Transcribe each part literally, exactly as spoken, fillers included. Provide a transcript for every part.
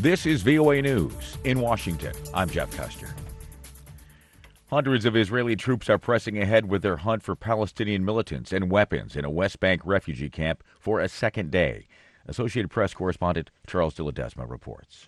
This is V O A News in Washington. I'm Jeff Custer. Hundreds of Israeli troops are pressing ahead with their hunt for Palestinian militants and weapons in a West Bank refugee camp for a second day. Associated Press correspondent Charles de Ledesma reports.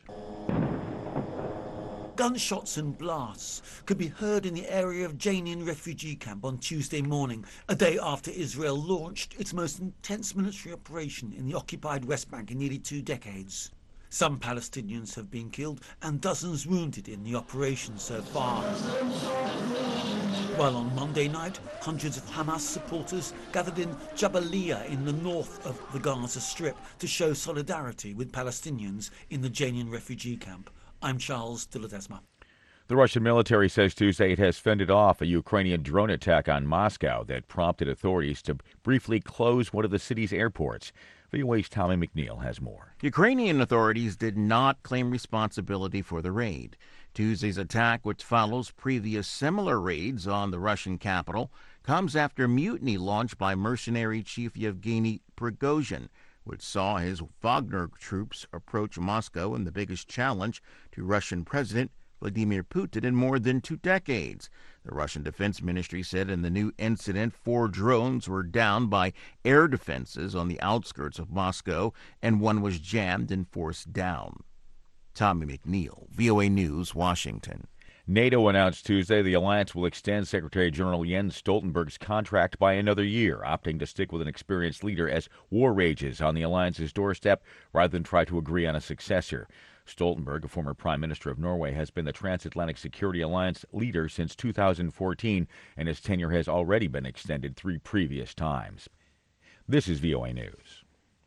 Gunshots and blasts could be heard in the area of Jenin refugee camp on Tuesday morning, a day after Israel launched its most intense military operation in the occupied West Bank in nearly two decades. Some Palestinians have been killed and dozens wounded in the operation so far. While on Monday night, hundreds of Hamas supporters gathered in Jabalia in the north of the Gaza Strip to show solidarity with Palestinians in the Jenin refugee camp. I'm Charles de Ledesma. The Russian military says Tuesday it has fended off a Ukrainian drone attack on Moscow that prompted authorities to briefly close one of the city's airports. V O A's Tommy McNeil has more. Ukrainian authorities did not claim responsibility for the raid. Tuesday's attack, which follows previous similar raids on the Russian capital, comes after mutiny launched by mercenary chief Yevgeny Prigozhin, which saw his Wagner troops approach Moscow in the biggest challenge to Russian President Vladimir Putin in more than two decades. The Russian Defense Ministry said in the new incident, four drones were downed by air defenses on the outskirts of Moscow, and one was jammed and forced down. Tommy McNeil, V O A News, Washington. NATO announced Tuesday the alliance will extend Secretary General Jens Stoltenberg's contract by another year, opting to stick with an experienced leader as war rages on the alliance's doorstep rather than try to agree on a successor. Stoltenberg, a former Prime Minister of Norway, has been the Transatlantic Security Alliance leader since two thousand fourteen, and his tenure has already been extended three previous times. This is V O A News.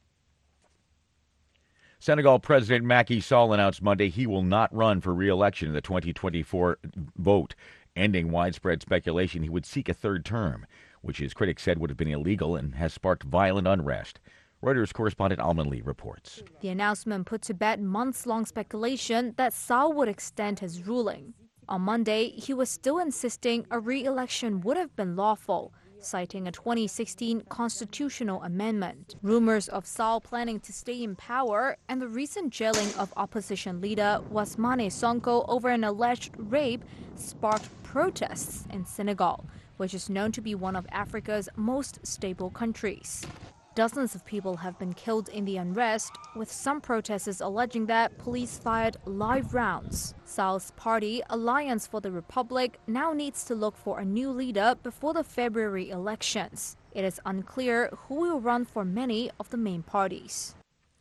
Senegal President Macky Sall announced Monday he will not run for re-election in the twenty twenty-four vote, ending widespread speculation he would seek a third term, which his critics said would have been illegal and has sparked violent unrest. Reuters correspondent Alman Lee reports. The announcement put to bed months-long speculation that Sall would extend his ruling. On Monday, he was still insisting a re-election would have been lawful, citing a twenty sixteen constitutional amendment. Rumors of Sall planning to stay in power and the recent jailing of opposition leader Ousmane Sonko over an alleged rape sparked protests in Senegal, which is known to be one of Africa's most stable countries. Dozens of people have been killed in the unrest, with some protesters alleging that police fired live rounds. Sall's party, Alliance for the Republic, now needs to look for a new leader before the February elections. It is unclear who will run for many of the main parties.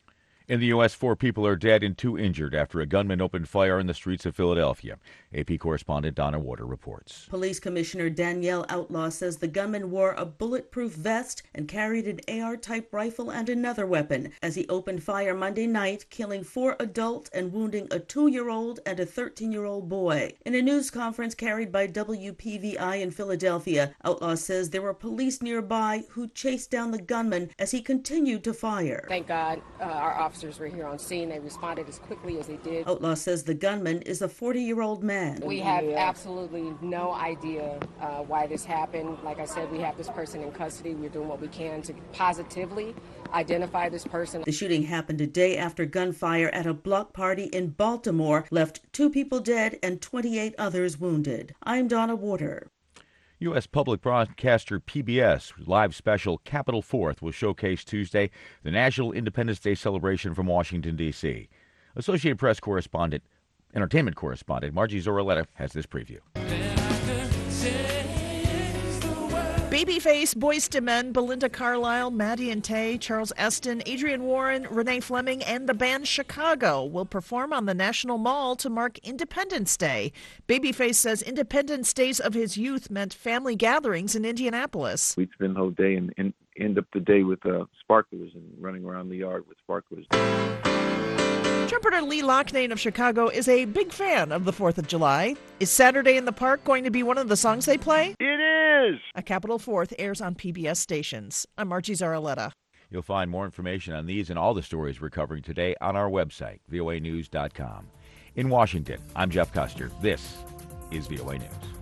In the U S, four people are dead and two injured after a gunman opened fire in the streets of Philadelphia. A P correspondent Donna Warder reports. Police Commissioner Danielle Outlaw says the gunman wore a bulletproof vest and carried an A R-type rifle and another weapon as he opened fire Monday night, killing four adults and wounding a two-year-old and a thirteen-year-old boy. In a news conference carried by W P V I in Philadelphia, Outlaw says there were police nearby who chased down the gunman as he continued to fire. Thank God uh, our officers were here on scene. They responded as quickly as they did. Outlaw says the gunman is a forty-year-old man. We have absolutely no idea uh, why this happened. Like I said, we have this person in custody. We're doing what we can to positively identify this person. The shooting happened a day after gunfire at a block party in Baltimore left two people dead and twenty-eight others wounded. I'm Donna Warder. U S public broadcaster P B S live special Capitol Fourth will showcase Tuesday the National Independence Day celebration from Washington, D C Associated Press correspondent, entertainment correspondent Margie Zorrelletta has this preview. Babyface, Boyz two Men, Belinda Carlisle, Maddie and Tay, Charles Esten, Adrienne Warren, Renee Fleming, and the band Chicago will perform on the National Mall to mark Independence Day. Babyface says Independence Days of his youth meant family gatherings in Indianapolis. We'd spend the whole day and, and end up the day with uh, sparklers and running around the yard with sparklers. Trumpeter Lee Loughnane of Chicago is a big fan of the fourth of July. Is Saturday in the Park going to be one of the songs they play? It is! A Capitol Fourth airs on P B S stations. I'm Margie Zaraletta. You'll find more information on these and all the stories we're covering today on our website, V O A news dot com. In Washington, I'm Jeff Custer. This is V O A News.